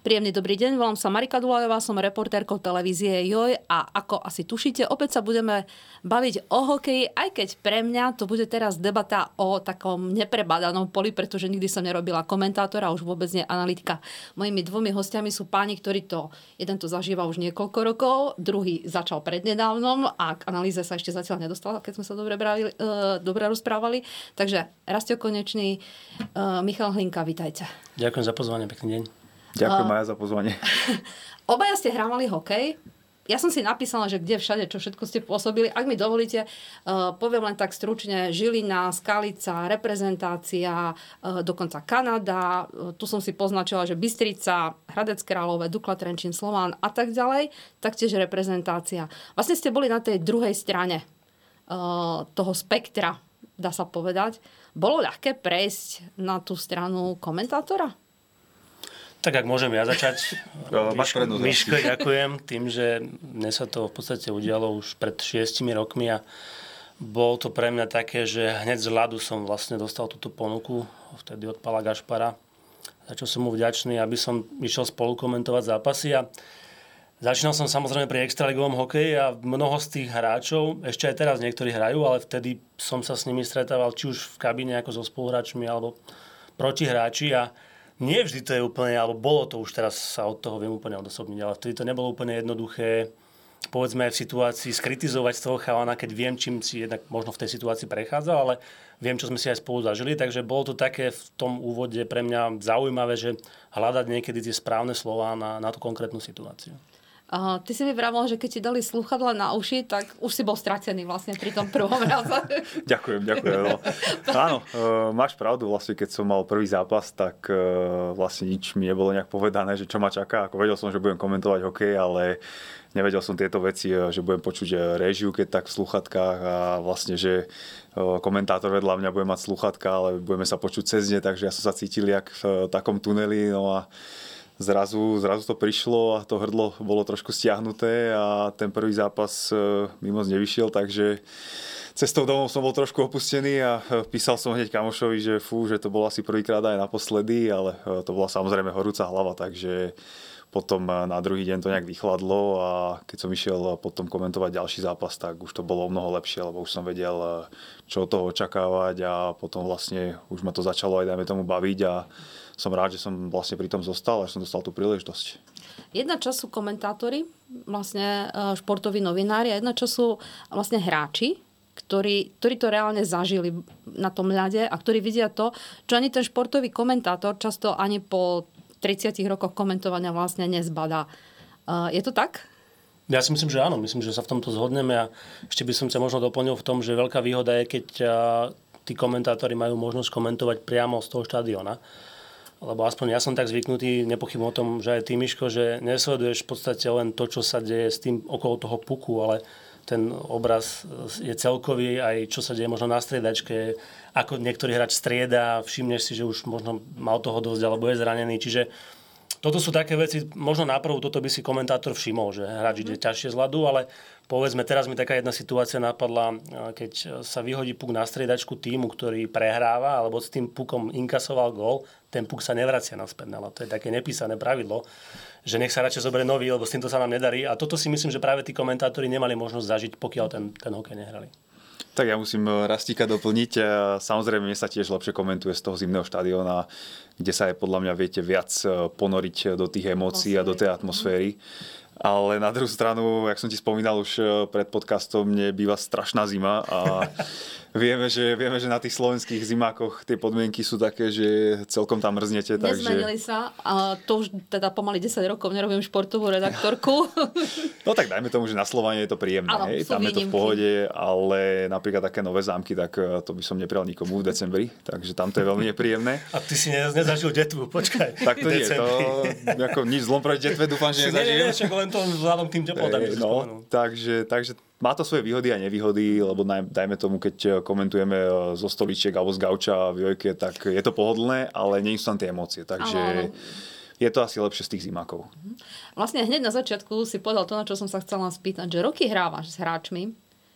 Príjemný dobrý deň, volám sa Marika Dulajová, som reportérkou televízie Joj a ako asi tušíte, opäť sa budeme baviť o hokeji, aj keď pre mňa to bude teraz debata o takom neprebadanom poli, pretože nikdy som nerobila komentátora, už vôbec nie analytika. Mojimi dvomi hostiami sú páni, ktorí jeden to zažíva už niekoľko rokov, druhý začal prednedávnom a k analýze sa ešte zatiaľ nedostal, keď sme sa dobre rozprávali. Takže Rastio Konečný, Michal Hlinka, vítajte. Ďakujem za pozvanie, pekný deň. Ďakujem aj za pozvanie. Obaja ste hrávali hokej. Ja som si napísala, že kde všade, čo všetko ste pôsobili. Ak mi dovolíte, poviem len tak stručne. Žilina, Skalica, reprezentácia, dokonca Kanada. Tu som si poznačila, že Bystrica, Hradec Králové, Dukla Trenčín, Slován a tak ďalej. Taktiež reprezentácia. Vlastne ste boli na tej druhej strane toho spektra, dá sa povedať. Bolo ľahké prejsť na tú stranu komentátora? Tak ak môžem ja začať. Miško, ďakujem tým, že mne sa to v podstate udialo už pred 6 rokmi a bolo to pre mňa také, že hneď z ľadu som vlastne dostal túto ponuku vtedy od Pala Gašpara, za čo som mu vďačný, aby som išiel spolu komentovať zápasy a začínal som samozrejme pri extraligovom hokeji a mnoho z tých hráčov, ešte aj teraz niektorí hrajú, ale vtedy som sa s nimi stretával či už v kabíne ako so spoluhráčmi alebo protihráči a nie vždy to je úplne, alebo bolo to už teraz sa od toho viem úplne odosobniť, ale vtedy to nebolo úplne jednoduché, povedzme aj v situácii skritizovať z toho chalana, keď viem, čím si jednak možno v tej situácii prechádzal, ale viem, čo sme si aj spolu zažili, takže bolo to také v tom úvode pre mňa zaujímavé, že hľadať niekedy tie správne slová na tú konkrétnu situáciu. Ty si mi vravel, že keď ti dali slúchadlá na uši, tak už si bol stratený vlastne pri tom prvom raze. Ďakujem. No. Áno, máš pravdu, vlastne keď som mal prvý zápas, tak vlastne nič mi nebolo nejak povedané, že čo ma čaká. Ako vedel som, že budem komentovať hokej, ale nevedel som tieto veci, že budem počuť réžiu, keď tak v slúchadkách a vlastne, že komentátor vedľa mňa bude mať slúchadka, ale budeme sa počuť cez ne, takže ja som sa cítil jak v takom tuneli, no a Zrazu to prišlo a to hrdlo bolo trošku stiahnuté a ten prvý zápas mi moc nevyšiel, takže cestou domov som bol trošku opustený a písal som hneď kamošovi, že že to bolo asi prvýkrát aj naposledy, ale to bola samozrejme horúca hlava, takže potom na druhý deň to nejak vychladlo a keď som išiel potom komentovať ďalší zápas, tak už to bolo o mnoho lepšie, lebo už som vedel, čo od toho očakávať a potom vlastne už ma to začalo aj dajme tomu baviť a som rád, že som vlastne pri tom zostal a že som dostal tú príležitosť. Jedna časť sú komentátori, vlastne športoví novinári a jedna časť sú vlastne hráči, ktorí to reálne zažili na tom ľade a ktorí vidia to, čo ani ten športový komentátor často ani po 30 rokoch komentovania vlastne nezbadá. Je to tak? Ja si myslím, že áno. Myslím, že sa v tomto zhodneme a ešte by som sa možno doplnil v tom, že veľká výhoda je, keď tí komentátori majú možnosť komentovať priamo z toho štadióna. Lebo aspoň ja som tak zvyknutý, nepochybujem o tom, že aj ty, Miško, že nesleduješ v podstate len to, čo sa deje s tým okolo toho puku, ale ten obraz je celkový, aj čo sa deje možno na striedačke, ako niektorý hráč strieda, všimneš si, že už možno mal toho dosť, alebo je zranený. Čiže toto sú také veci, možno náprvu toto by si komentátor všimol, že hráč ide ťažšie z ľadu, ale povedzme, teraz mi taká jedna situácia napadla, keď sa vyhodí puk na striedačku týmu, ktorý prehráva, alebo s tým pukom inkasoval gól, ten puk sa nevracia naspäť na ľad. To je také nepísané pravidlo, že nech sa radšej zoberie nový, lebo s týmto sa nám nedarí. A toto si myslím, že práve tí komentátori nemali možnosť zažiť, pokiaľ ten hokej nehrali. Tak ja musím Rastíka doplniť. Samozrejme, mne sa tiež lepšie komentuje z toho zimného štadióna, kde sa aj podľa mňa viete viac ponoriť do tých emócií a do tej atmosféry. Ale na druhú stranu, jak som ti spomínal už pred podcastom, mne býva strašná zima a vieme, že na tých slovenských zimákoch tie podmienky sú také, že celkom tam mrznete. Nezmenili sa a to už teda pomaly 10 rokov nerobím športovú redaktorku. No tak dajme tomu, že na Slovane je to príjemné. Áno, tam je to v pohode, ale napríklad také Nové Zámky, tak to by som neprijal nikomu v decembri, takže tam to je veľmi nepríjemné. A ty si nezažil detvu, počkaj. Tak to nie, to ako nič zlom proti detve, dúfam, že nezažijem. To vzhľadom tým teplotám, čo si spomenul. Takže má to svoje výhody a nevýhody, lebo dajme tomu, keď komentujeme zo stoličiek alebo z gauča v Jojke, tak je to pohodlné, ale nie sú tam tie emócie, takže je to asi lepšie z tých zimákov. Vlastne hneď na začiatku si povedal to, na čo som sa chcela spýtať, že roky hrávaš s hráčmi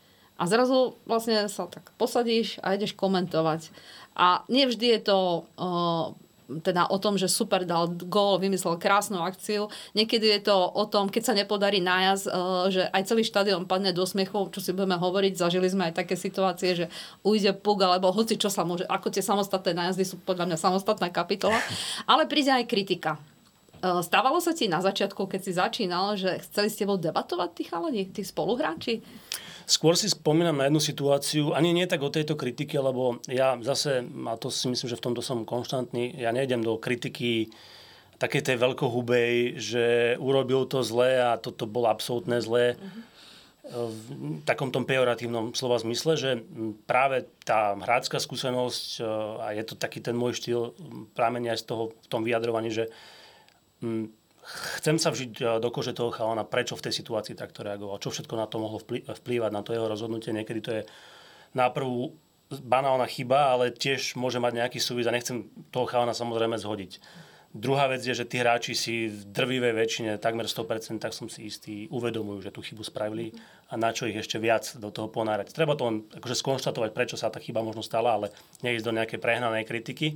a zrazu vlastne sa tak posadíš a ideš komentovať. A nie vždy je to teda o tom, že super dal gól, vymyslel krásnu akciu. Niekedy je to o tom, keď sa nepodarí nájazd, že aj celý štadión padne do smiechu, čo si budeme hovoriť. Zažili sme aj také situácie, že ujde puk, alebo hoci čo sa môže, ako tie samostatné nájazdy sú podľa mňa samostatná kapitola. Ale príde aj kritika. Stávalo sa ti na začiatku, keď si začínal, že chceli s tebou debatovať tí chalani, tí spoluhráči? Skôr si spomínam na jednu situáciu, ani nie tak o tejto kritike, lebo ja zase, a to si myslím, že v tomto som konštantný, ja nejdem do kritiky takej tej veľkohubej, že urobil to zle a toto bolo absolútne zlé. V takom tom pejoratívnom slova zmysle, že práve tá hráčska skúsenosť, a je to taký ten môj štýl, pramenia aj z toho v tom vyjadrovaní, že chcem sa vžiť do kože toho chalana, prečo v tej situácii takto reagoval, čo všetko na to mohlo vplývať na to jeho rozhodnutie. Niekedy to je na prvú banálna chyba, ale tiež môže mať nejaký súvis a nechcem toho chalana samozrejme zhodiť. Druhá vec je, že tí hráči si v drvivej väčšine, takmer 100%, tak som si istý, uvedomujú, že tú chybu spravili a na čo ich ešte viac do toho ponárať. Treba to len akože skonštatovať, prečo sa tá chyba možno stala, ale neísť do nejakej prehnanej kritiky.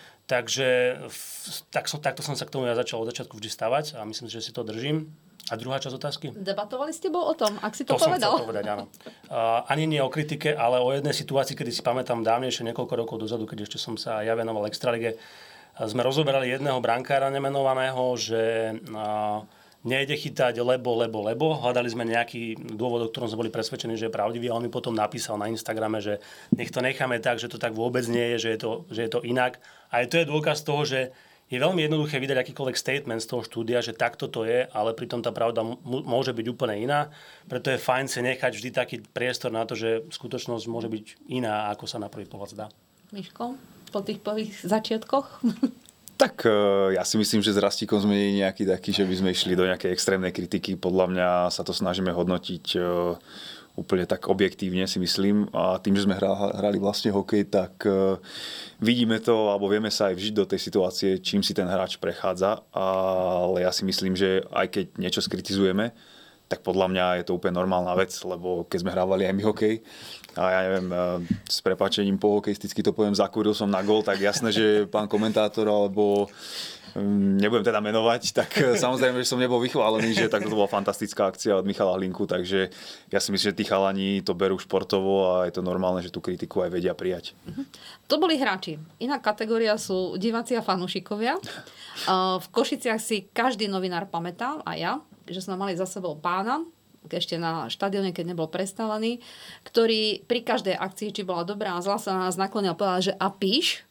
Takže takto som sa k tomu ja začal od začiatku vždy stavať a myslím, že si to držím. A druhá časť otázky? Debatovali s tebou o tom, ak si to To povedal? som chcel povedať, áno. Ani nie o kritike, ale o jednej situácii, kedy si pamätám dávnejšie, niekoľko rokov dozadu, keď ešte som sa ja venoval Extralige, sme rozoberali jedného brankára nemenovaného, že nejde chytať, lebo. Hľadali sme nejaký dôvod, o ktorom sme boli presvedčení, že je pravdivý a on mi potom napísal na Instagrame, že nech to necháme tak, že to tak vôbec nie je, že je to inak. A to je dôkaz toho, že je veľmi jednoduché vydať akýkoľvek statement z toho štúdia, že takto to je, ale pritom tá pravda môže byť úplne iná. Preto je fajn si nechať vždy taký priestor na to, že skutočnosť môže byť iná, ako sa na prvý pohľad zdá. Miško, po tých prvých začiatkoch? Tak ja si myslím, že s Rastíkom sme nie nejaký taký, že by sme išli do nejakej extrémnej kritiky. Podľa mňa sa to snažíme hodnotiť úplne tak objektívne, si myslím. A tým, že sme hrali vlastne hokej, tak vidíme to, alebo vieme sa aj vžiť do tej situácie, čím si ten hráč prechádza. Ale ja si myslím, že aj keď niečo skritizujeme, tak podľa mňa je to úplne normálna vec, lebo keď sme hrávali aj my hokej, a ja neviem, s prepáčením po hokejisticky to poviem, zakúril som na gól, tak jasné, že pán komentátor, alebo nebudem teda menovať, tak samozrejme, že som nebol vychválený, že tak to bola fantastická akcia od Michala Hlinku, takže ja si myslím, že tí chalani to berú športovo a je to normálne, že tú kritiku aj vedia prijať. To boli hráči. Iná kategória sú diváci a fanúšikovia. V Košiciach si každý novinár pamätá, a ja, že sme mali za sebou pána, ešte na štadióne, keď nebol prestávaný, ktorý pri každej akcii, či bola dobrá a zlá, sa na nás naklonil a povedal, že a píš,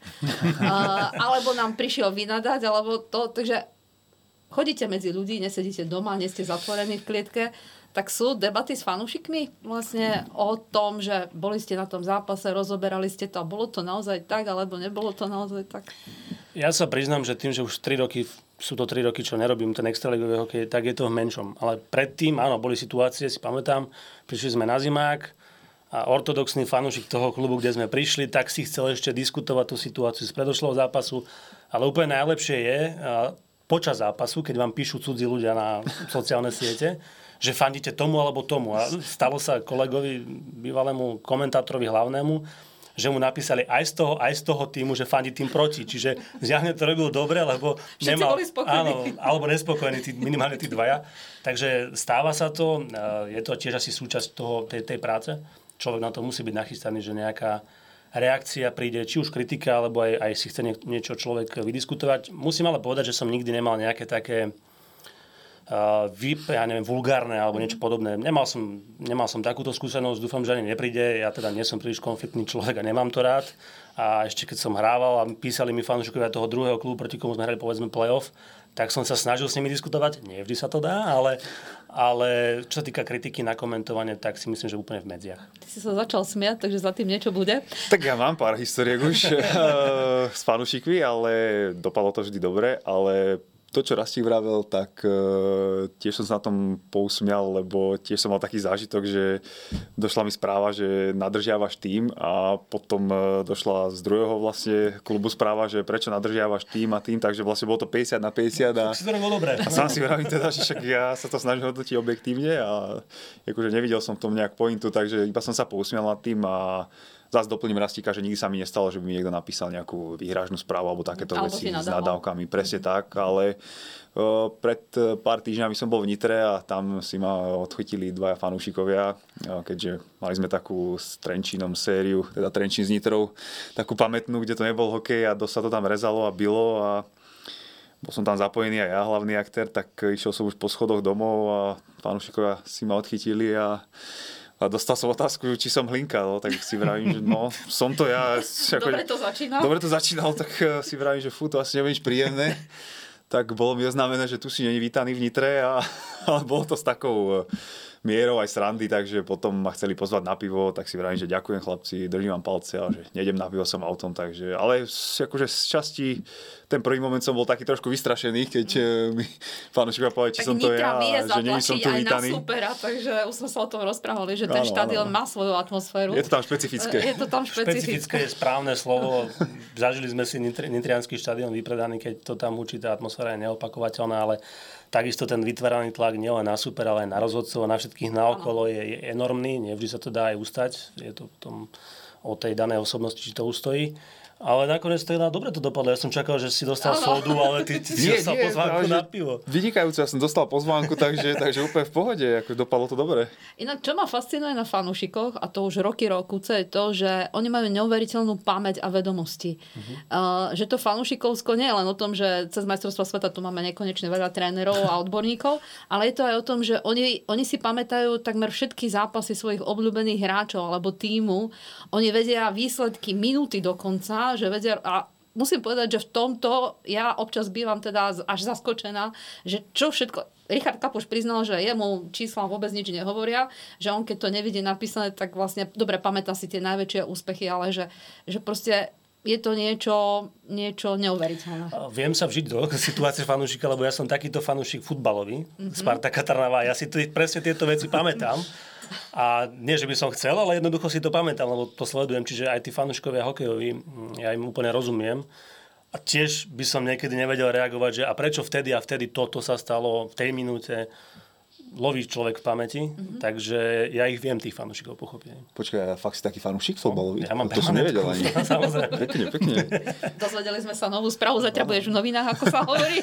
alebo nám prišiel vynadať, alebo to, takže chodíte medzi ľudí, nesedíte doma, nie ste zatvorení v klietke, tak sú debaty s fanúšikmi vlastne o tom, že boli ste na tom zápase, rozoberali ste to a bolo to naozaj tak, alebo nebolo to naozaj tak? Ja sa priznám, že tým, že už 3 roky, sú to 3 roky, čo nerobím ten extraligový hokej, tak je to v menšom. Ale predtým, áno, boli situácie, si pamätám, prišli sme na zimák a ortodoxný fanúšik toho klubu, kde sme prišli, tak si chcel ešte diskutovať tú situáciu z predošlého zápasu. Ale úplne najlepšie je počas zápasu, keď vám píšu cudzí ľudia na sociálne siete, že fandíte tomu alebo tomu. A stalo sa kolegovi, bývalému komentátorovi hlavnému, že mu napísali aj z toho týmu, že fandí tým proti. Čiže zjavne to robil dobre, lebo všetci nemal... boli spokojní. Áno, alebo nespokojní, minimálne tí dvaja. Takže stáva sa to, je to tiež asi súčasť tej práce. Človek na to musí byť nachystaný, že nejaká reakcia príde, či už kritika, alebo aj si chce niečo človek vydiskutovať. Musím ale povedať, že som nikdy nemal nejaké také vulgárne alebo niečo podobné. Nemal som takúto skúsenosť, dúfam, že ani nepríde. Ja teda nie som príliš konfliktný človek a nemám to rád. A ešte keď som hrával a písali mi fanúšikovia toho druhého klubu, proti komu sme hrali povedzme playoff, tak som sa snažil s nimi diskutovať. Nie vždy sa to dá, ale čo sa týka kritiky na komentovanie, tak si myslím, že úplne v medziach. Ty si sa začal smiať, takže za tým niečo bude. Tak ja mám pár historiek už s fanúšikmi, ale dopadlo to vždy dobre, ale to, čo Rastík vravel, tak tiež som sa na tom pousmial, lebo tiež som mal taký zážitok, že došla mi správa, že nadržiavaš tým a potom došla z druhého vlastne klubu správa, že prečo nadržiavaš tým a tým, takže vlastne bolo to 50 na 50 a sám si vravím teda, že však ja sa to snažím hodnotiť objektívne a akože nevidel som v tom nejak pointu, takže iba som sa pousmial nad tým a zase doplním Rastíka, že nikdy sa mi nestalo, že by mi niekto napísal nejakú výhražnú správu alebo takéto veci s nadávkami. Presne tak, ale pred pár týždňami som bol v Nitre a tam si ma odchytili dvaja fanúšikovia, keďže mali sme takú s Trenčínom sériu, teda Trenčín s Nitrou, takú pamätnú, kde to nebol hokej a dosť sa to tam rezalo a bilo a bol som tam zapojený aj ja, hlavný aktér, tak išiel som už po schodoch domov a fanúšikovia si ma odchytili a dostal som otázku, či som hlinkal, tak si vravím, že no, som to ja. Dobre to začínalo, tak si vravím, že to asi nebude nič príjemné. Tak bolo mi oznámené, že tu si není vítaný v Nitre, ale bolo to s takou mierou aj srandy, takže potom ma chceli pozvať na pivo, tak si vravím, že ďakujem chlapci, držím vám palce a že nejdem na pivo som autom, takže, ale akože z časti ten prvý moment som bol taký trošku vystrašený, keď mi fanúšikovia povedali, či som to ja, že nie som tu vítaný. Aj na supera, takže už sme sa o tom rozprávali, že ten štadión má svoju atmosféru. Je to tam špecifické. Špecifické je správne slovo. Zažili sme si nitriansky štadión vypredaný, keď to tam určitá atmosféra je neopakovateľná, ale takisto ten vytváraný tlak nielen na super, ale aj na rozhodcov a na všetkých naokolo je enormný. Nevždy sa to dá aj ustať. Je to potom o tej danej osobnosti, či to ustojí. Ale nakoniec to dobre to dopadlo. Ja som čakal, že si dostal sodu, ale ty si dostal pozvánku na pivo. Vynikajúce, ja som dostal pozvánku, takže úplne v pohode. Ako dopadlo to dobre. Inak, čo ma fascinuje na fanúšikoch, a to už roky je to, že oni majú neuveriteľnú pamäť a vedomosti. Že to fanúšikovsko nie je len o tom, že cez majstrovstvá sveta tu máme nekonečne veľa trénerov a odborníkov, ale je to aj o tom, že oni si pamätajú takmer všetky zápasy svojich obľúbených hráčov alebo tímu. Oni vedia výsledky minúty dokonca, že vedia, a musím povedať, že v tomto ja občas bývam teda až zaskočená, že čo všetko. Richard Kapuš priznal, že jemu čísla vôbec nič nehovoria, že on keď to nevidí napísané, tak vlastne dobre pamätá si tie najväčšie úspechy, ale že proste je to niečo neuveriteľné. Viem sa vžiť do situácie fanúšika, lebo ja som takýto fanúšik futbalový, Spartaka Trnava, ja si presne tieto veci pamätám. A nie, že by som chcel, ale jednoducho si to pamätám, lebo to sledujem, čiže aj tí fanúškovia hokejoví, ja im úplne rozumiem. A tiež by som niekedy nevedel reagovať, že a prečo vtedy a vtedy toto sa stalo v tej minúte. Loví človek v pamäti, takže ja ich viem, tých fanúšikov pochopiť. Počkaj, fakt si taký fanúšik futbalový? Ja mám to som nevedel ani. Samozrejme. Pekne. Dozvedeli sme sa novú správu, zatiaľ budeš v novinách, ako sa hovorí.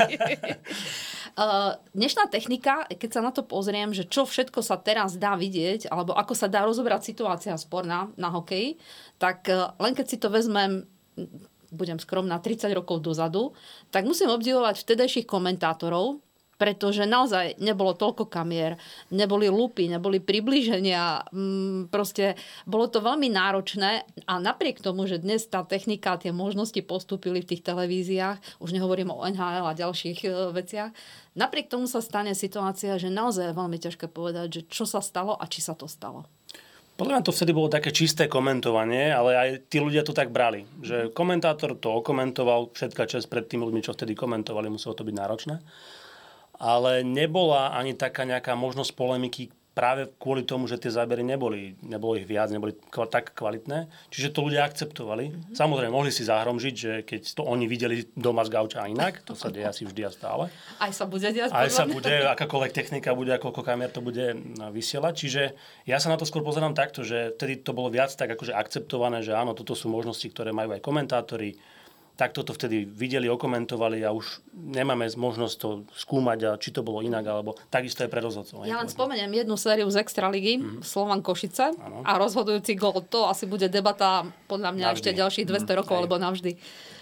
Dnešná technika, keď sa na to pozriem, že čo všetko sa teraz dá vidieť, alebo ako sa dá rozobrať situácia sporná na hokeji, tak len keď si to vezmem, budem skromná, 30 rokov dozadu, tak musím obdivovať vtedajších komentátorov, pretože naozaj nebolo toľko kamier, neboli lupy, neboli priblíženia, proste bolo to veľmi náročné a napriek tomu, že dnes tá technika, tie možnosti postúpili v tých televíziách, už nehovorím o NHL a ďalších veciach, napriek tomu sa stane situácia, že naozaj je veľmi ťažké povedať, že čo sa stalo a či sa to stalo. Podľa mňa to vtedy bolo také čisté komentovanie, ale aj tí ľudia to tak brali, že komentátor to okomentoval, všetká časť pred tými ľuďmi, čo vtedy komentovali, muselo to byť náročné. Ale nebola ani taká nejaká možnosť polemiky práve kvôli tomu, že tie zábery nebolo ich viac, neboli tak kvalitné. Čiže to ľudia akceptovali. Samozrejme, mohli si zahromžiť, že keď to oni videli doma z gauča inak, to sa deje asi vždy a stále. Aj sa bude diať. Aj sa bude, akákoľvek technika bude, koľko kamier to bude vysielať. Čiže ja sa na to skôr pozerám takto, že vtedy to bolo viac tak akože akceptované, že áno, toto sú možnosti, ktoré majú aj komentátori. Tak toto vtedy videli, okomentovali a už nemáme možnosť to skúmať, a či to bolo inak, alebo takisto je pre rozhodcov. Ja len spomeniem jednu sériu z Extraligy, Slovan Košice, a rozhodujúci gól, to asi bude debata podľa mňa navždy. Ešte ďalších 200 rokov, alebo navždy.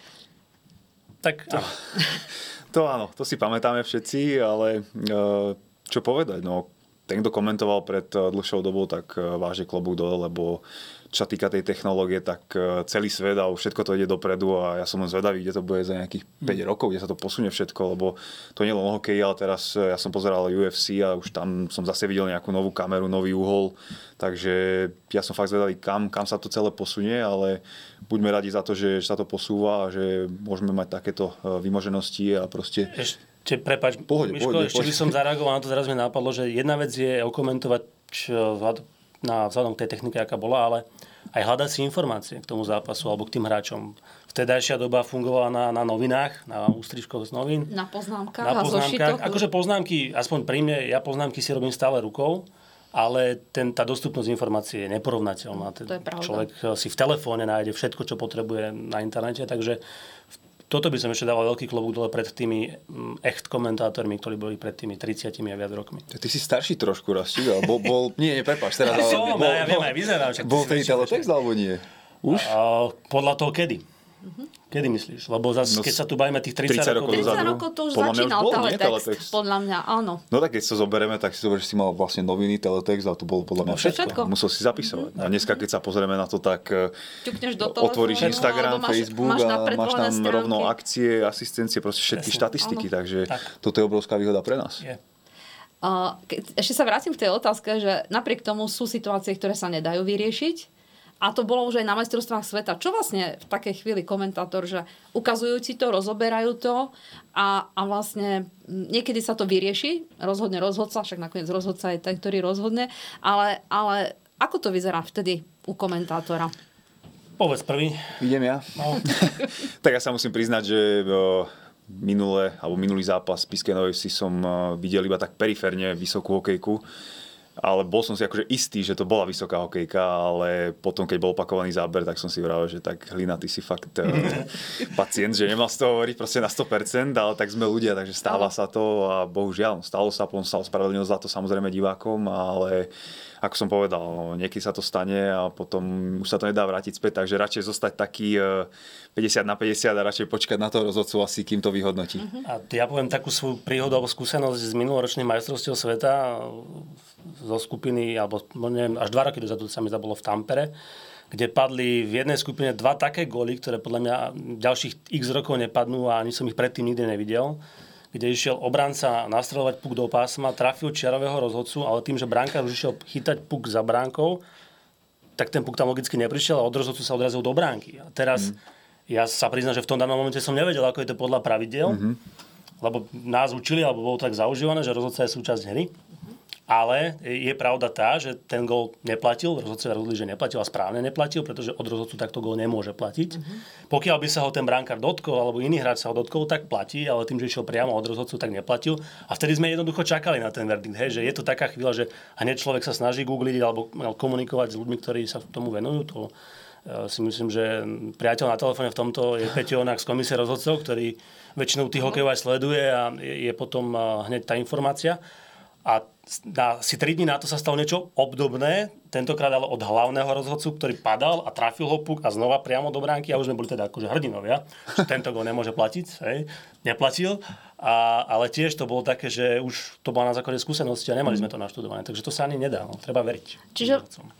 Tak to áno, to si pamätáme všetci, ale čo povedať, no ten, kto komentoval pred dlhšou dobou, tak vážne klobúk dole, lebo čo sa týka tej technológie, tak celý svet a všetko to ide dopredu a ja som len zvedavý, kde to bude za nejakých 5 rokov, kde sa to posunie všetko, lebo to nie je len hokej, ale teraz ja som pozeral UFC a už tam som zase videl nejakú novú kameru, nový uhol, takže ja som fakt zvedavý, kam sa to celé posunie, ale buďme radi za to, že sa to posúva a že môžeme mať takéto vymoženosti a proste... Prepáč, Miško, ešte by som zareagoval na to, teraz mi napadlo, že jedna vec je okomentovať vzhľadom k tej technike, aká bola, ale aj hľadať si informácie k tomu zápasu alebo k tým hráčom. Vtedajšia doba fungovala na novinách, na ústrižkoch z novín. Na poznámkach a zošitoch. Akože poznámky, aspoň pri mne, ja poznámky si robím stále rukou ale tá dostupnosť informácie je neporovnateľná. To je pravda. Človek si v telefóne nájde všetko, čo potrebuje na internete, takže toto by som ešte dával veľký klobúk dole pred tými echt komentátormi, ktorí boli pred tými 30 a viac rokmi. Ty si starší trošku, Rastík, ale nie, prepáč, teraz. Ja viem, aj vyzerám. Bol ten teletext, alebo nie? Už? Podľa toho kedy? Kedy myslíš? Lebo zase, keď sa tu bavíme tých 30 rokov dozadu. 30 rokov to už začínal teletext, podľa mňa, áno. No tak keď sa zoberieme, tak si zoberieš, že si mal vlastne noviny, teletext a to bolo podľa mňa všetko. Musel si zapisovať. A dneska, keď sa pozrieme na to, tak otvoríš Instagram, Facebook a máš tam rovno akcie, asistencie, proste všetky štatistiky, takže toto je obrovská výhoda pre nás. Ešte sa vrátim k tej otázke, že napriek tomu sú situácie, ktoré sa nedajú vyriešiť. A to bolo už aj na majstrovstvách sveta. Čo vlastne v takej chvíli komentátor, že ukazujú ti to, rozoberajú to a vlastne niekedy sa to vyrieši, rozhodne rozhodca, však nakoniec rozhodca je ten, ktorý rozhodne, ale ako to vyzerá vtedy u komentátora? Povedz prvý. Idem ja? No. Tak ja sa musím priznať, že minulý zápas v Spišskej Novej Vsi som videl iba tak periférne vysokú hokejku. Ale bol som si akože istý, že to bola vysoká hokejka, ale potom, keď bol opakovaný záber, tak som si vravel, že tak Hlina, ty si fakt pacient, že nemal z toho hovoriť proste na 100%, ale tak sme ľudia, takže stáva sa to a bohužiaľ, stalo sa, potom sa ospravedlnil za to samozrejme divákom, ale ako som povedal, niekedy sa to stane a potom už sa to nedá vrátiť späť, takže radšej zostať taký 50/50 a radšej počkať na toho rozhodcu asi, kým to vyhodnotí. A ja poviem takú svoju príhodu alebo skúsenosť z minuloročných majstrovstiev sveta zo skupiny, alebo neviem, až 2 roky dozadu sa mi zabolo v Tampere, kde padli v jednej skupine 2 také góly, ktoré podľa mňa ďalších x rokov nepadnú a ani som ich predtým nikdy nevidel, kde išiel obranca nastreľovať puk do pásma, trafil čiarového rozhodcu, ale tým, že brankár už išiel chytať puk za bránkou, tak ten puk tam logicky neprišiel a od rozhodcu sa odrazil do bránky. A teraz ja sa priznám, že v tom danom momente som nevedel, ako je to podľa pravidiel, lebo nás učili, alebo bolo tak zaužívané, že rozhodca je súčasť hry. Ale je pravda tá, že ten gól neplatil, rozhodcovia rozhodli, že neplatil a správne neplatil, pretože od rozhodcu takto gól nemôže platiť. Pokiaľ by sa ho ten brankár dotkol, alebo iný hráč sa ho dotkol, tak platí, ale tým, že išiel priamo od rozhodcu, tak neplatil. A vtedy sme jednoducho čakali na ten verdikt, že je to taká chvíľa, že hneď človek sa snaží googliť alebo komunikovať s ľuďmi, ktorí sa tomu venujú. To si myslím, že priateľ na telefóne v tomto je Peťo Onák z komisie rozhodcov, ktorý väčšinou tých hokejov aj sleduje a je potom hneď tá informácia. A asi 3 dní na to sa stalo niečo obdobné, tentokrát ale od hlavného rozhodcu, ktorý padal a trafil ho puk a znova priamo do bránky a už sme boli teda akože hrdinovia, že tento gól nemôže platiť, neplatil, ale tiež to bolo také, že už to bola na základe skúsenosti a nemali sme to naštudované, takže to sa ani nedá, treba veriť. Čiže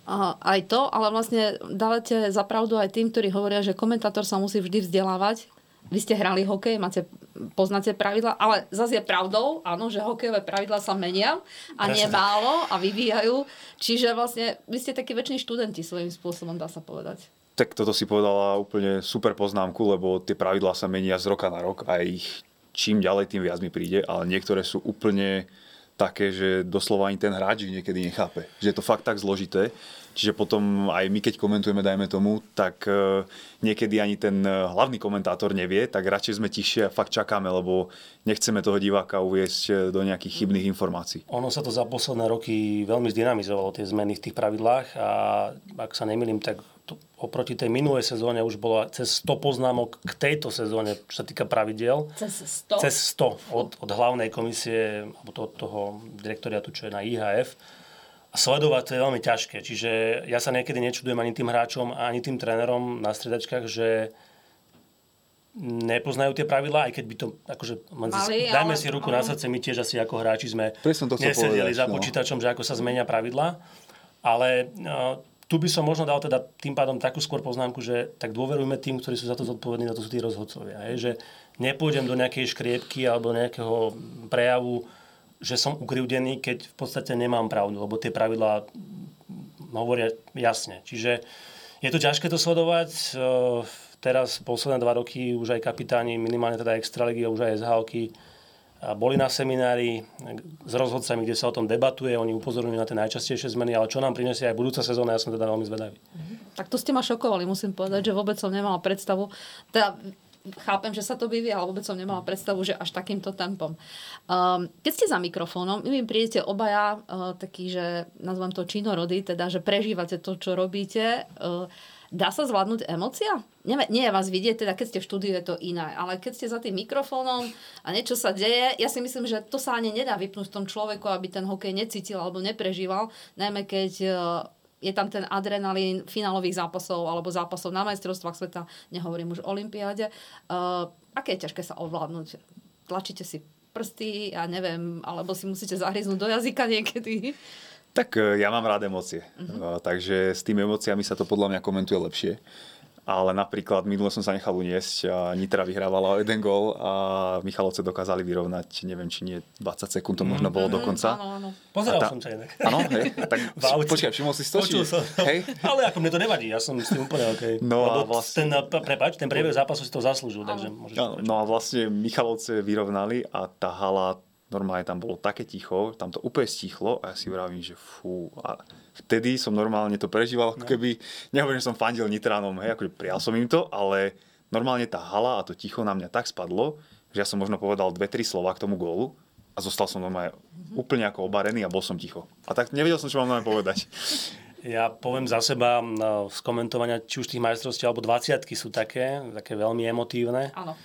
aj to, ale vlastne dávate za pravdu aj tým, ktorí hovoria, že komentátor sa musí vždy vzdelávať. Vy ste hrali hokej, poznáte pravidlá, ale zase je pravdou, áno, že hokejové pravidlá sa menia a nemálo a vyvíjajú. Čiže vlastne vy ste takí väčšiní študenti svojím spôsobom, dá sa povedať. Tak toto si povedala úplne super poznámku, lebo tie pravidlá sa menia z roka na rok a ich čím ďalej, tým viac mi príde, ale niektoré sú úplne také, že doslova ani ten hráč niekedy nechápe. Že je to fakt tak zložité. Čiže potom aj my, keď komentujeme, dajme tomu, tak niekedy ani ten hlavný komentátor nevie, tak radšej sme tichšie a fakt čakáme, lebo nechceme toho diváka uviesť do nejakých chybných informácií. Ono sa to za posledné roky veľmi zdynamizovalo, tie zmeny v tých pravidlách a ak sa nemýlim, tak oproti tej minulej sezóne už bolo cez 100 poznámok k tejto sezóne, čo sa týka pravidiel. Cez 100? Cez 100 od hlavnej komisie, alebo od toho direktoriatu, čo je na IHF. Sledovať to je veľmi ťažké, čiže ja sa niekedy nečudujem ani tým hráčom, ani tým trénerom na striedačkách, že nepoznajú tie pravidlá, aj keď by to, akože, dajme si ruku na srdce, my tiež asi ako hráči sme nesedeli za počítačom, že ako sa zmenia pravidlá, ale tu by som možno dal teda tým pádom takú skôr poznámku, že tak dôverujme tým, ktorí sú za to zodpovední, za to sú tí rozhodcovia, že nepôjdem do nejakej škriepky alebo nejakého prejavu, že som ukrivdený, keď v podstate nemám pravdu, lebo tie pravidlá hovoria jasne. Čiže je to ťažké to sledovať. Teraz posledné 2 roky už aj kapitáni, minimálne teda extraligy a už aj SHL-ky boli na seminári s rozhodcami, kde sa o tom debatuje, oni upozorňujú na tie najčastejšie zmeny, ale čo nám prinesie aj budúca sezóna, ja som teda veľmi zvedavý. Tak to ste ma šokovali, musím povedať, že vôbec som nemala predstavu. Teda chápem, že sa to vyvíja, ale vôbec som nemala predstavu, že až takýmto tempom. Keď ste za mikrofónom, my prídete obaja taký, že nazvem to činorodý, teda, že prežívate to, čo robíte. Dá sa zvládnuť emócia? Nie je vás vidieť, teda keď ste v štúdiu, je to iné, ale keď ste za tým mikrofónom a niečo sa deje, ja si myslím, že to sa ani nedá vypnúť v tom človeku, aby ten hokej necítil alebo neprežíval, najmä keď je tam ten adrenalín finálových zápasov alebo zápasov na majstrovstvách sveta, nehovorím už o olympiáde. Aké je ťažké sa ovládnuť? Tlačíte si prsty, ja neviem, alebo si musíte zahryznúť do jazyka niekedy? Tak ja mám rád emócie, takže s tými emóciami sa to podľa mňa komentuje lepšie. Ale napríklad minule som sa nechal uniesť a Nitra vyhrávala o 1 gól a Michalovce dokázali vyrovnať, neviem, či nie 20 sekúnd, to možno bolo dokonca. Áno. Pozeral som ťa inak. Áno, hej. Tak počkaj, všimol si to? Počul som. Hej? Ale ako mne to nevadí, ja som s tým úplne okej. No a lebo vlastne... ten priebeh zápasu si to zaslúžil, takže môžeš povedať. No a vlastne Michalovce vyrovnali a tá hala, normálne tam bolo také ticho, tam to úplne stichlo a ja si vravím, že fú. A vtedy som normálne to prežíval, ako keby, nehovorím, že som fandil Nitranom, hej, akože prijal som im to, ale normálne tá hala a to ticho na mňa tak spadlo, že ja som možno povedal 2-3 slova k tomu gólu a zostal som normálne úplne ako obarený a bol som ticho. A tak nevedel som, čo mám povedať. Ja poviem za seba, z komentovania, či už tých majstrovstiev alebo 20-ky sú také veľmi emotívne. Áno.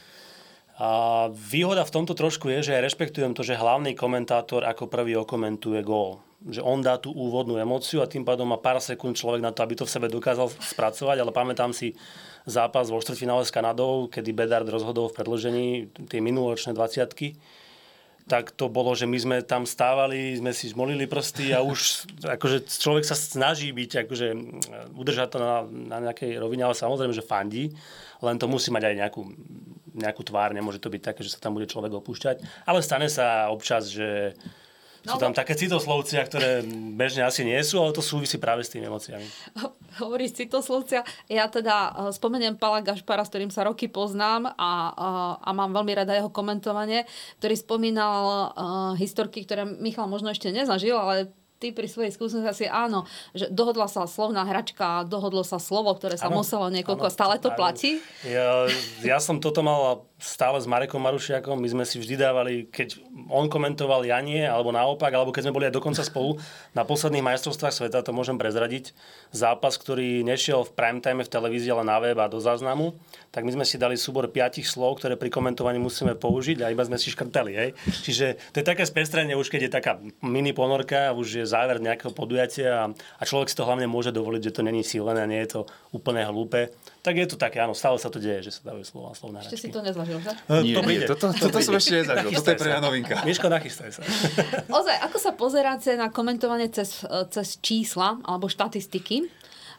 A výhoda v tomto trošku je, že ja rešpektujem to, že hlavný komentátor ako prvý okomentuje gól. Že on dá tú úvodnú emóciu a tým pádom má pár sekúnd človek na to, aby to v sebe dokázal spracovať, ale pamätám si zápas vo štvrťfinále s Kanadou, kedy Bedard rozhodol v predĺžení tie minuloročné 20-ky. Tak to bolo, že my sme tam stávali, sme si zmolili prsty a už akože človek sa snaží byť, akože udržať to na nejakej rovine, ale samozrejme, že fandí, len to musí mať aj nejakú tvár, nemôže to byť také, že sa tam bude človek opúšťať, ale stane sa občas, že sú tam také citoslovcia, ktoré bežne asi nie sú, ale to súvisí práve s tými emóciami. Hovoríš citoslovcia. Ja teda spomeniem Pala Gašpara, s ktorým sa roky poznám a mám veľmi rada jeho komentovanie, ktorý spomínal historky, ktoré Michal možno ešte nezažil, ale ty pri svojej skúsenosti áno, že dohodla sa slovná hračka, dohodlo sa slovo, ktoré sa muselo niekoľko, stále to platí? Ja som toto mal stále s Marekom Marušiakom, my sme si vždy dávali, keď on komentoval, ja nie, alebo naopak, alebo keď sme boli aj dokonca spolu na posledných majstrovstvách sveta, to môžem prezradiť, zápas, ktorý nešiel v prime time v televízii, ale na web a do záznamu, tak my sme si dali súbor 5 slov, ktoré pri komentovaní musíme použiť a iba sme si škrtali. Hej? Čiže to je také spestrenie, už keď je taká mini ponorka, už je záver nejakého podujatia a človek si to hlavne môže dovoliť, že to není sílené, nie je to úplne hlúpe. Tak je to také, áno, stále sa to deje, že sa dávajú slova, slovné hračky. Ešte si to nezažil, že? Nie, toto som ešte nezažil. Toto je pre mňa novinka. Miško, nachystaj sa. Ozaj, ako sa pozeráte na komentovanie cez čísla alebo štatistiky?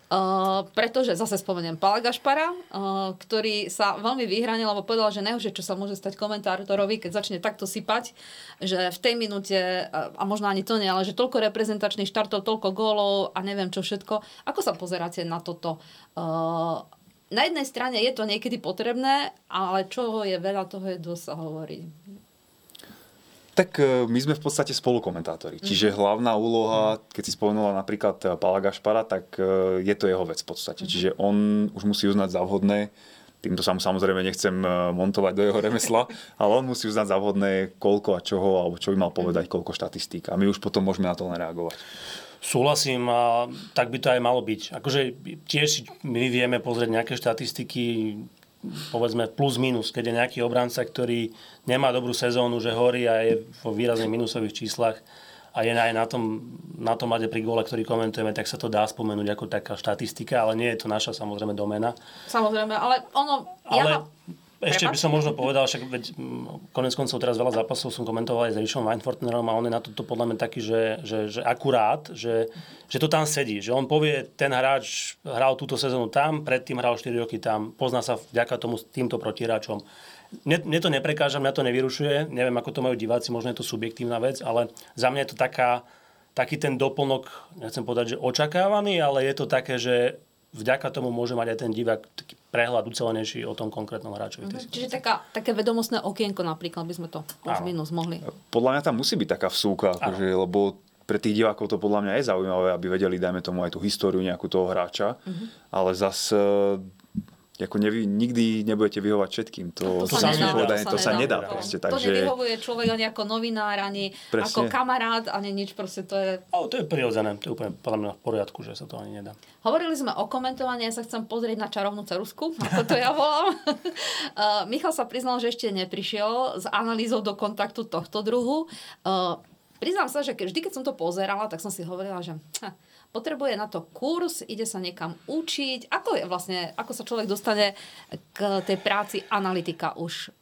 Pretože zase spomeniem Pala Gašpara, ktorý sa veľmi vyhranil, lebo povedal, že najhoršie, čo sa môže stať komentátorovi, keď začne takto sypať, že v tej minúte, a možno ani to nie, ale že toľko reprezentačných štartov, toľko gólov a neviem čo všetko. Ako sa pozeráte na toto? Na jednej strane je to niekedy potrebné, ale čo je veľa, toho je dosť, sa hovorí. Tak my sme v podstate spolukomentátori. Čiže hlavná úloha, keď si spomenula napríklad Pala Gašpara, tak je to jeho vec v podstate. Čiže on už musí uznať za vhodné, týmto sa mu samozrejme nechcem montovať do jeho remesla, ale on musí uznať za vhodné koľko a čoho, alebo čo by mal povedať, koľko štatistík. A my už potom môžeme na to len reagovať. Súhlasím, a tak by to aj malo byť. Akože tiež my vieme pozrieť nejaké štatistiky, povedzme plus minus, keď je nejaký obranca, ktorý nemá dobrú sezónu, že horí a je vo výrazne minusových číslach a je aj na tom made pri góle, ktorý komentujeme, tak sa to dá spomenúť ako taká štatistika, ale nie je to naša samozrejme doména. Samozrejme, ale ono... Ešte by som možno povedal, však veď konec koncov teraz veľa zápasov som komentoval aj s Rišom Weinfortnerom a on je na toto podľa mňa taký, že akurát, že to tam sedí. Že on povie, ten hráč hral túto sezónu tam, predtým hral 4 roky tam, pozná sa vďaka tomu s týmto protihráčom. Mne to neprekáža, mňa to nevyrušuje, neviem, ako to majú diváci, možno je to subjektívna vec, ale za mňa je to taký ten doplnok, nechcem povedať, že očakávaný, ale je to také, že vďaka tomu môže mať aj ten divák taký prehľad ucelenejší o tom konkrétnom hráčovi. Čiže také vedomostné okienko napríklad by sme to plus minus mohli. Podľa mňa tam musí byť taká vsúka, akože, lebo pre tých divákov to podľa mňa je zaujímavé, aby vedeli, dajme tomu, aj tú históriu nejakú toho hráča, ale zase ako nikdy nebudete vyhovať všetkým. To sa nedá. Proste, to nevyhovuje človek ani ako novinár, ani ako kamarát, ani nič. Proste to je... To je prirodzené. To je úplne podľa mňa v poriadku, že sa to ani nedá. Hovorili sme o komentovaní, ja sa chcem pozrieť na čarovnú ceruzku, ako to ja volám. Michal sa priznal, že ešte neprišiel s analýzou do kontaktu tohto druhu. Priznám sa, že vždy, keď som to pozerala, tak som si hovorila, že potrebuje na to kurz, ide sa niekam učiť. Ako sa človek dostane k tej práci analytika už?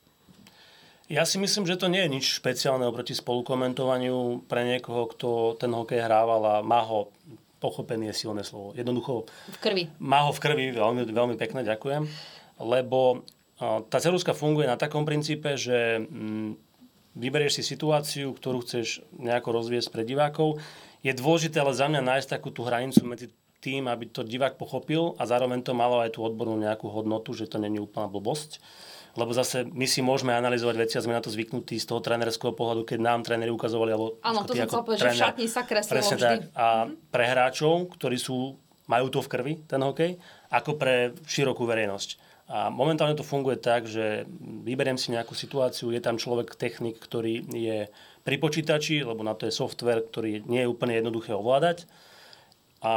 Ja si myslím, že to nie je nič špeciálne oproti spolukomentovaniu pre niekoho, kto ten hokej hrával a má ho, pochopený je silné slovo, jednoducho v krvi. Má ho v krvi, veľmi, veľmi pekne, ďakujem. Lebo tá ceruzka funguje na takom princípe, že vyberieš si situáciu, ktorú chceš nejako rozviesť pre divákov. Je dôležité ale za mňa nájsť takú tú hranicu medzi tým, aby to divák pochopil a zároveň to malo aj tú odbornú nejakú hodnotu, že to není úplná blbosť. Lebo zase my si môžeme analyzovať veci a sme na to zvyknutí z toho trénerského pohľadu, keď nám tréneri ukazovali. Áno, to som chcel povedať, že v šatni sa kreslilo vždy. Tak. A pre hráčov, ktorí majú to v krvi, ten hokej, ako pre širokú verejnosť. A momentálne to funguje tak, že vyberiem si nejakú situáciu, je tam človek, technik, ktorý je pri počítači, lebo na to je software, ktorý nie je úplne jednoduché ovládať. A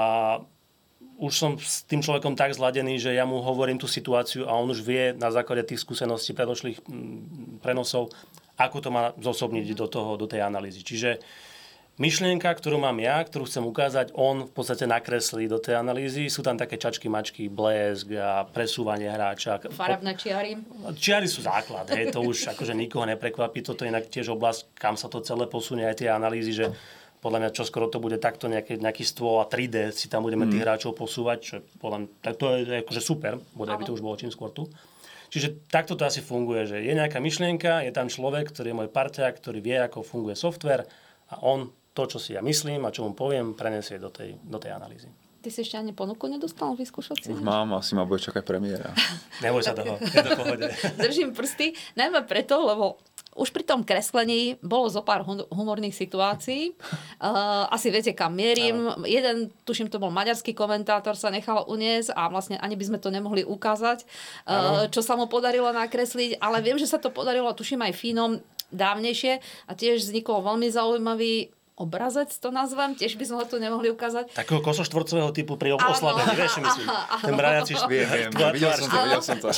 už som s tým človekom tak zladený, že ja mu hovorím tú situáciu a on už vie na základe tých skúseností predošlých prenosov, ako to má zosobniť do tej analýzy. Čiže myšlienka, ktorú mám ja, ktorú chcem ukázať, on v podstate nakreslí do tej analýzy. Sú tam také čačky, mačky, blesk a presúvanie hráča. Farebné čiary. Čiary sú základ, to už akože nikoho neprekvapí. Toto je inak tiež oblasť, kam sa to celé posunie, aj tie analýzy, že podľa mňa čoskoro to bude takto nejaký stôl a 3D si tam budeme tých hráčov posúvať, čo podľa mňa, tak to je akože super, bodaj by to už bolo čím skôr tu. Čiže takto to asi funguje, že je nejaká myšlienka, je tam človek, ktorý je môj parťák, ktorý vie, ako funguje software a on to, čo si ja myslím a čo mu poviem, prenesie do tej analýzy. Ty si ešte ani ponuku nedostal vyskúšať si? Už mám, asi ma bude čakať premiéra. Neboj sa toho, je to pohode. Držím prsty, najmä preto, lebo už pri tom kreslení bolo zo pár humorných situácií. Asi viete, kam mierim. Jeden, tuším, to bol maďarský komentátor, sa nechal uniesť a vlastne ani by sme to nemohli ukázať, čo sa mu podarilo nakresliť. Ale viem, že sa to podarilo, tuším, aj Fínom dávnejšie a tiež vznikol veľmi zaujímavý obrazec, to nazvem, tiež by sme ho tu nemohli ukázať. Takého kosoštvorcového typu pri oslavení, vieš, myslím. Ten brajací videl som to.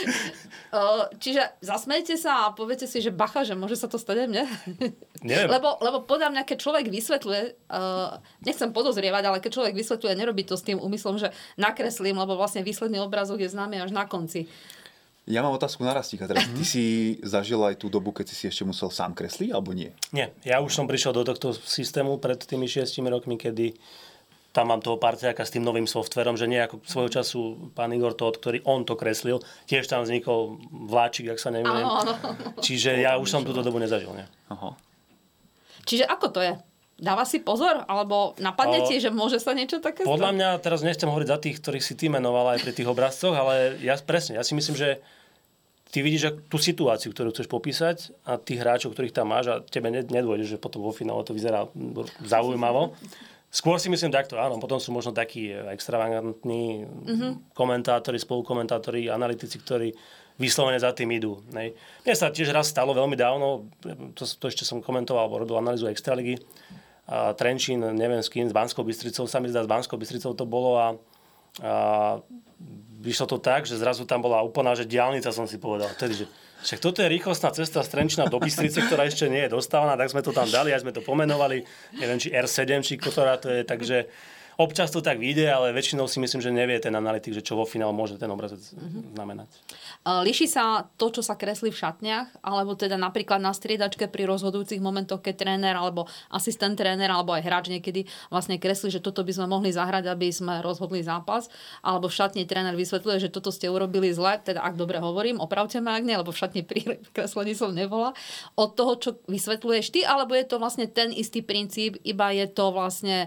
Čiže zasmejte sa a poviete si, že bacha, že môže sa to stať aj mne. Neviem. Lebo podľa mňa, keď človek vysvetľuje, nechcem podozrievať, ale keď človek vysvetľuje, nerobí to s tým úmyslom, že nakreslím, lebo vlastne výsledný obrázok je známy až na konci. Ja mám otázku na Rastíka teraz. Ty si zažil aj tú dobu, keď si ešte musel sám kresliť, alebo nie? Nie. Ja už som prišiel do tohto systému pred tými 6 rokmi, kedy tam mám toho parťáka s tým novým softverom, že nie ako svojho času pán Igor Tóth, ktorý on to kreslil. Tiež tam vznikol vláčik, ak sa nemýlim. Čiže ja už som túto dobu nezažil. Nie? Aha. Čiže ako to je? Dáva si pozor? Alebo napadne ti, že môže sa niečo také stať? Podľa mňa, teraz nechcem hovoriť za tých, ktorých si ty menovala aj pri tých obrazcoch, ale ja si myslím, že ty vidíš tú situáciu, ktorú chceš popísať a tých hráčov, ktorých tam máš a tebe nedôjde, že potom vo finále to vyzerá zaujímavo. Skôr si myslím takto, áno, potom sú možno takí extravagantní komentátori, spolukomentátori, analytici, ktorí vyslovene za tým idú. Ne? Mne sa tiež raz stalo veľmi dávno, to ešte som komentoval, alebo robil analýzu Extraligy, Trenčín, neviem s kým, s Banskou Bystricou, sa mi zdá, s Banskou Bystricou to bolo a vyšlo to tak, že zrazu tam bola úplná, že diaľnica, som si povedal. Tedy, že však toto je rýchlostná cesta z Trenčína do Bystrice, ktorá ešte nie je dostávaná, tak sme to tam dali, aj sme to pomenovali, neviem, či R7, či ktorá to je, takže občas to tak vyjde, ale väčšinou si myslím, že nevie ten analytik, že čo vo finále môže ten obrazec znamenať. Líši sa to, čo sa kreslí v šatniach, alebo teda napríklad na striedačke pri rozhodujúcich momentoch, keď tréner alebo asistent tréner alebo aj hráč niekedy vlastne kreslí, že toto by sme mohli zahrať, aby sme rozhodli zápas, alebo v šatni tréner vysvetľuje, že toto ste urobili zle, teda ak dobre hovorím, opravte ma, ak nie, lebo v šatni pri kreslení som nebola. Od toho, čo vysvetľuješ ty, alebo je to vlastne ten istý princíp, iba je to vlastne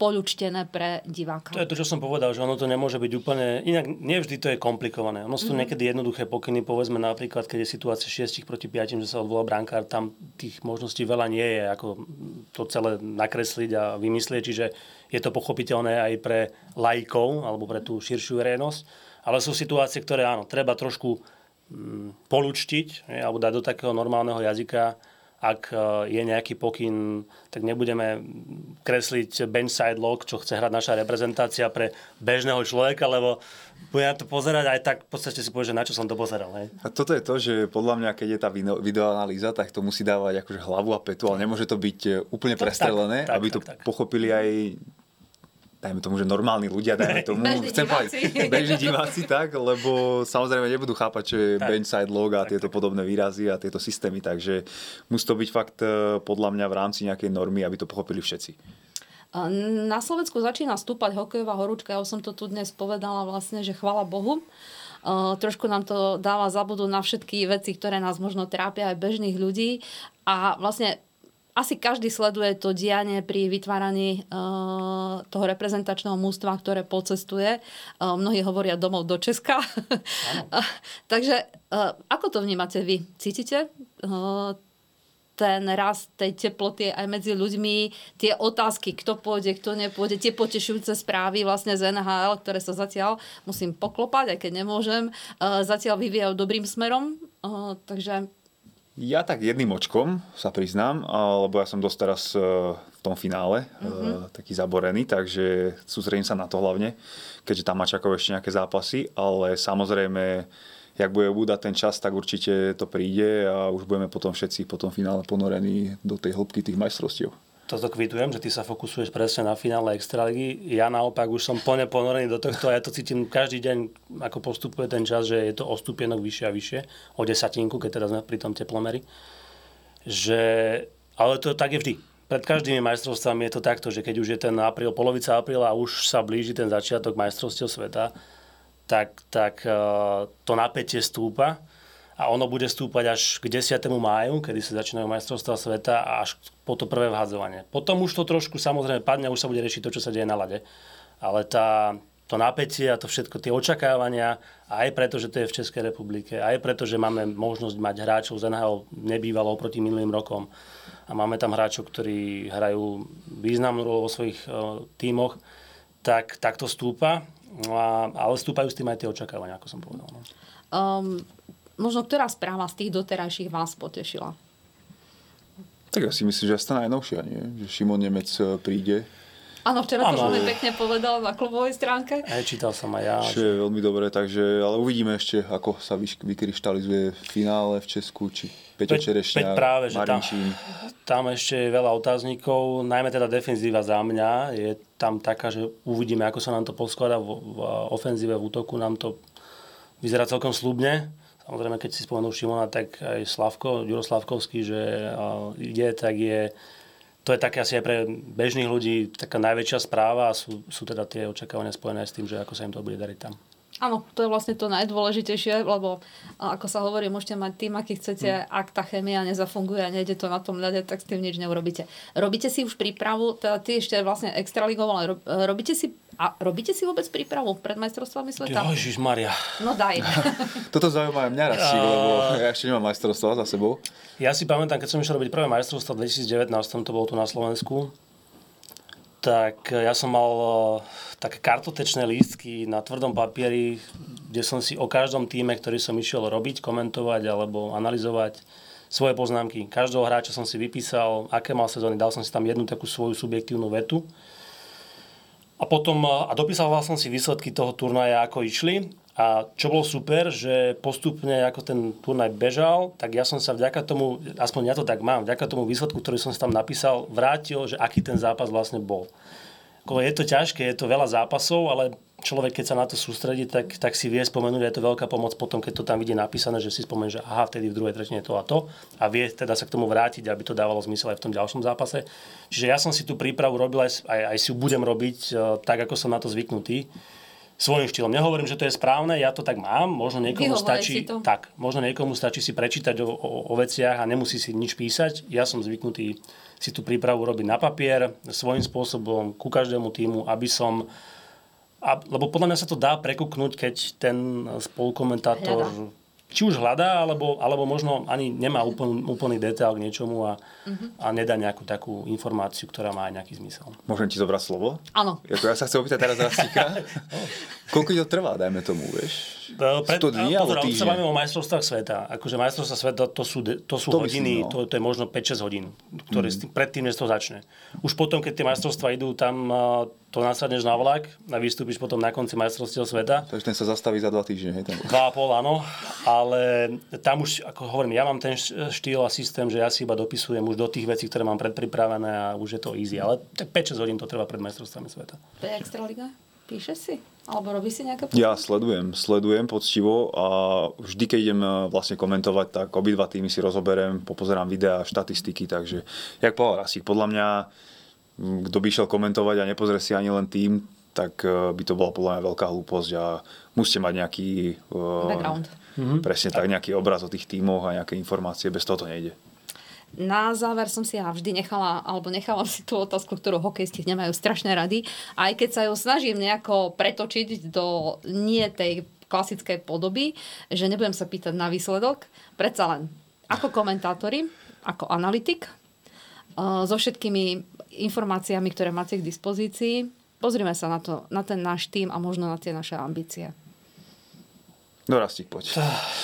poľučtené pre diváka. To je to, čo som povedal, že ono to nemôže byť úplne... Inak nevždy to je komplikované. Ono sú niekedy jednoduché pokyny, povedzme napríklad, keď je situácia 6 proti 5, že sa odvolá brankár, tam tých možností veľa nie je, ako to celé nakresliť a vymyslieť, čiže je to pochopiteľné aj pre laikov alebo pre tú širšiu verejnosť. Ale sú situácie, ktoré áno, treba trošku poľučtiť, alebo dať do takého normálneho jazyka. Ak je nejaký pokyn, tak nebudeme kresliť benchside log, čo chce hrať naša reprezentácia pre bežného človeka, lebo bude na to pozerať aj tak, v podstate si povie, že na čo som to pozeral. Hej. A toto je to, že podľa mňa, keď je tá videoanalýza, tak to musí dávať akože hlavu a petu, ale nemôže to byť úplne prestrelené, aby to pochopili aj dajme tomu, že normálni ľudia, dajme tomu, bežní diváci, tak, lebo samozrejme nebudú chápať, čo je benchside log a tieto podobné výrazy a tieto systémy, takže musí to byť fakt podľa mňa v rámci nejakej normy, aby to pochopili všetci. Na Slovensku začína stúpať hokejová horúčka, ja som to tu dnes povedala vlastne, že chvála Bohu. Trošku nám to dáva zabudnúť na všetky veci, ktoré nás možno trápia aj bežných ľudí a vlastne asi každý sleduje to dianie pri vytváraní toho reprezentačného mužstva, ktoré pocestuje. Mnohí hovoria domov do Česka. Takže ako to vnímate vy? Cítite ten rast tej teploty aj medzi ľuďmi, tie otázky, kto pôjde, kto nepôjde, tie potešujúce správy vlastne z NHL, ktoré sa zatiaľ musím poklopať, aj keď nemôžem, zatiaľ vyvíjajú dobrým smerom. Takže ja tak jedným očkom sa priznám, lebo ja som dosť teraz v tom finále taký zaborený, takže sústredím sa na to hlavne, keďže tam má čakov ešte nejaké zápasy, ale samozrejme, jak bude ubúdať ten čas, tak určite to príde a už budeme potom všetci po tom finále ponorení do tej hĺbky tých majstrovstiev. Toto kvitujem, že ty sa fokusuješ presne na finále Extraligy. Ja naopak už som plne ponorený do tohto a ja to cítim každý deň, ako postupuje ten čas, že je to o stupienok vyššie a vyššie, o desatinku, keď teraz sme pri tom teplomeri. Ale to tak je vždy. Pred každými majstrovstvami je to takto, že keď už je ten apríl, polovica apríla a už sa blíži ten začiatok majstrovstiev sveta, tak to napätie stúpa. A ono bude stúpať až k 10. máju, kedy sa začínajú majstrovstvá sveta a až po to prvé vhadzovanie. Potom už to trošku samozrejme padne a už sa bude riešiť to, čo sa deje na ľade. Ale to napätie a to všetko, tie očakávania, aj preto, že to je v Českej republike, aj preto, že máme možnosť mať hráčov z NHL nebývalo oproti minulým rokom. A máme tam hráčov, ktorí hrajú významnú rolu vo svojich tímoch, tak to stúpa. Ale stúpajú s tým aj tie očakávania, ako som povedal. No. Možno ktorá správa z tých doterajších vás potešila? Tak ja si myslím, že asi tá najnovšia, nie? Že Šimon Nemec príde. Áno, včera to veľmi pekne povedal na klubovej stránke. Čítal som aj ja. Čo je veľmi dobré, takže, ale uvidíme ešte, ako sa vykryštalizuje v finále v Česku, či Peťo Čerešňák, Marinčín. Tam ešte je veľa otáznikov, najmä teda defenzíva za mňa je tam taká, že uvidíme, ako sa nám to poskladá v ofenzíve, v útoku nám to vyzerá celkom sľubne. Samozrejme, keď si spomenul Šimona, tak aj Ďuro Slavkovský, že to je také asi aj pre bežných ľudí taká najväčšia správa a sú teda tie očakávania spojené s tým, že ako sa im to bude dariť tam. Áno, to je vlastne to najdôležitejšie, lebo ako sa hovorí, môžete mať tým, aký chcete, ak tá chémia nezafunguje a nejde to na tom ľade, tak s tým nič neurobíte. Robíte si už prípravu, teda ty ešte vlastne extraligou, ale robíte si vôbec prípravu pred majstrovstvami sveta? Ježišmaria. No daj. Toto zaujíma aj mňa raz, lebo ja ešte nemám majstrovstvá za sebou. Ja si pamätám, keď som išiel robiť prvé majstrovstvá v 2019, to bolo tu na Slovensku, tak ja som mal také kartotečné lístky na tvrdom papieri, kde som si o každom tíme, ktorý som išiel robiť, komentovať alebo analyzovať svoje poznámky. Každého hráča som si vypísal, aké mal sezóny, dal som si tam jednu takú svoju subjektívnu vetu. A potom dopísal som si výsledky toho turnaja, ako išli. A čo bolo super, že postupne, ako ten turnaj bežal, tak ja som sa vďaka tomu, aspoň ja to tak mám, vďaka tomu výsledku, ktorý som si tam napísal, vrátil, že aký ten zápas vlastne bol. Je to ťažké, je to veľa zápasov, ale človek, keď sa na to sústredí, tak si vie spomenúť, je to veľká pomoc potom, keď to tam vidie napísané, že si spomenie, že aha, vtedy v druhej tretine to a to a vie teda sa k tomu vrátiť, aby to dávalo zmysel aj v tom ďalšom zápase. Čiže ja som si tú prípravu robil, aj si ju budem robiť tak, ako som na to zvyknutý. svojím štýlom. Nehovorím, že to je správne, ja to tak mám, možno niekomu stačí si prečítať o veciach a nemusí si nič písať. Ja som zvyknutý si tú prípravu robiť na papier, svojím spôsobom, ku každému týmu, lebo podľa mňa sa to dá prekúknuť, keď ten spolukomentátor či už hľadá, alebo možno ani nemá úplný detail k niečomu a nedá nejakú takú informáciu, ktorá má aj nejaký zmysel. Môžem ti zobrať slovo? Áno. Ja sa chcem opýtať teraz Rastíka. Koľko to trvá, dajme tomu, vieš? 100 dní alebo týždeň? Sa bavíme o majstrovstvách sveta. Akože majstrovstvá sveta to sú hodiny, to je možno 5-6 hodín, ktoré predtým, než to začne. Už potom, keď tie majstrovstvá idú, tam to nasadneš na vlak a vystúpiš potom na konci majstrovstiev sveta. Takže ten sa zastaví za 2 týždne, hej? 2,5, áno. Ale tam už, ako hovorím, ja mám ten štýl a systém, že ja si iba dopisujem už do tých vecí, ktoré mám predpripravené a už je to easy. Ale tak 5-6 hodín to trvá pred majstrovstvami sveta. To je Extraliga? Píšeš si? Alebo robíš si nejaké Ja sledujem poctivo a vždy, keď idem vlastne komentovať, tak obidva týmy si rozoberiem, popozerám videá, štatistiky, takže jak povedal Rasík, podľa mňa kto by išiel komentovať a nepozrie si ani len tým, tak by to bola podľa mňa veľká hlúposť a musíte mať nejaký background. Presne tak, nejaký obraz o tých tímoch a nejaké informácie, bez toho to nejde. Na záver som si ja vždy nechala si tú otázku, ktorú hokejisti nemajú strašné rady. Aj keď sa ju snažím nejako pretočiť do nie tej klasickej podoby, že nebudem sa pýtať na výsledok. Predsa len ako komentátori, ako analytik, so všetkými informáciami, ktoré máte k dispozícii. Pozrime sa na ten náš tým a možno na tie naše ambície. No Rastík, poď.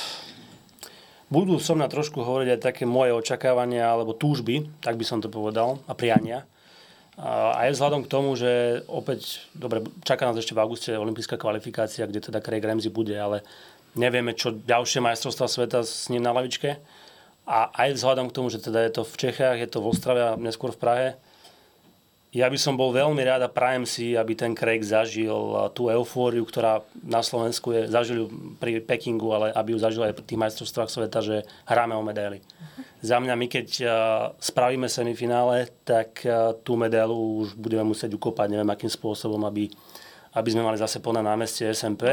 Budú som na trošku hovoriť aj také moje očakávania alebo túžby, tak by som to povedal, a priania. A je vzhľadom k tomu, že opäť, dobre, čaká nás ešte v auguste olympijská kvalifikácia, kde teda Craig Ramsay bude, ale nevieme, čo ďalšie majstrovstvá sveta s ním na lavičke. A aj vzhľadom k tomu, že teda je to v Čechách, je to v Ostrave a neskôr v Prahe, ja by som bol veľmi rád a prajem si, aby ten Craig zažil tú eufóriu, ktorá na Slovensku zažil pri Pekingu, ale aby ju zažil aj pri tých majstrovstvách sveta, že hráme o medaily. Za mňa, my keď spravíme semifinále, tak tú medailu už budeme musieť ukopať, neviem akým spôsobom, aby sme mali zase plné námestie SMP.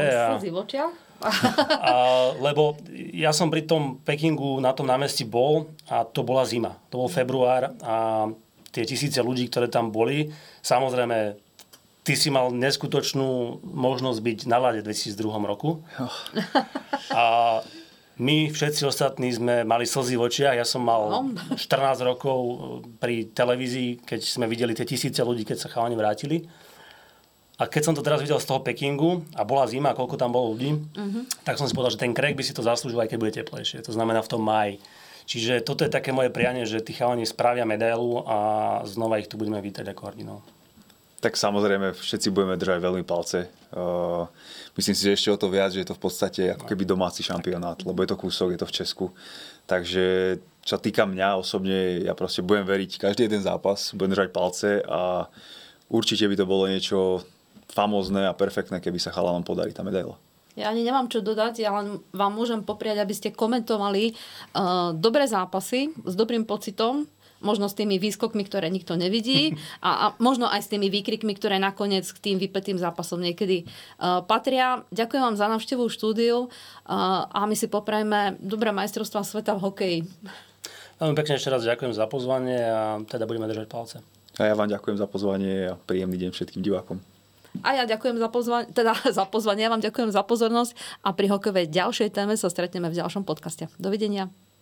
Lebo ja som pri tom Pekingu na tom námestí bol a to bola zima. To bol február a tie tisíce ľudí, ktoré tam boli, samozrejme, ty si mal neskutočnú možnosť byť na ľade v 2002 roku. A my všetci ostatní sme mali slzy v očiach. Ja som mal 14 rokov pri televízii, keď sme videli tie tisíce ľudí, keď sa chalani vrátili. A keď som to teraz videl z toho Pekingu a bola zima, koľko tam bolo ľudí, tak som si povedal, že ten Craig by si to zaslúžil, aj keď bude teplejšie. To znamená v tom máji. Čiže toto je také moje prianie, že tí chalani spravia medailu a znova ich tu budeme vítať ako hrdinov. Tak samozrejme, všetci budeme držať veľmi palce. Myslím si, že ešte o to viac, že je to v podstate ako keby domáci šampionát, lebo je to kúsok, je to v Česku. Takže čo týka mňa osobne, ja proste budem veriť každý jeden zápas, budem držať palce a určite by to bolo niečo famózne a perfektné, keby sa chalanom podarí tá medaila. Ja ani nemám čo dodať, ja len vám môžem popriať, aby ste komentovali dobré zápasy s dobrým pocitom, možno s tými výskokmi, ktoré nikto nevidí a možno aj s tými výkrikmi, ktoré nakoniec k tým vypätým zápasom niekedy patria. Ďakujem vám za návštevu štúdiu a my si poprajeme dobré majstrovstvá sveta v hokeji. Veľmi pekne ešte raz ďakujem za pozvanie a teda budeme držať palce. A ja vám ďakujem za pozvanie a príjemný deň všetkým divákom. A ja ďakujem za pozvanie, ja vám ďakujem za pozornosť a pri hokejovej ďalšej téme sa stretneme v ďalšom podcaste. Dovidenia.